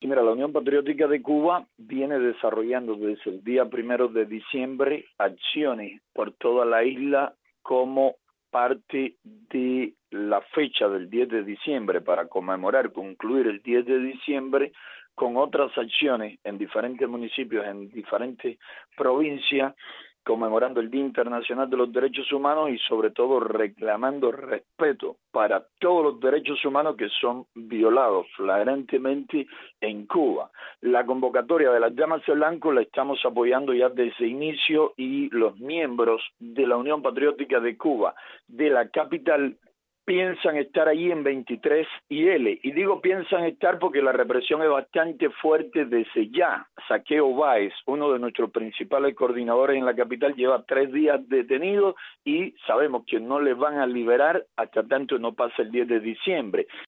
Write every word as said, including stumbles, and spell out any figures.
Mira, la Unión Patriótica de Cuba viene desarrollando desde el día primero de diciembre acciones por toda la isla como parte de la fecha del diez de diciembre para conmemorar, concluir el diez de diciembre con otras acciones en diferentes municipios, en diferentes provincias, conmemorando el Día Internacional de los Derechos Humanos y sobre todo reclamando respeto para todos los derechos humanos que son violados flagrantemente en Cuba. La convocatoria de las Damas de Blanco la estamos apoyando ya desde inicio y los miembros de la Unión Patriótica de Cuba, de la capital, piensan estar allí en veintitrés y L. Y digo piensan estar porque la represión es bastante fuerte desde ya. Saqueo Báez, uno de nuestros principales coordinadores en la capital, lleva tres días detenido y sabemos que no les van a liberar hasta tanto no pase el diez de diciembre.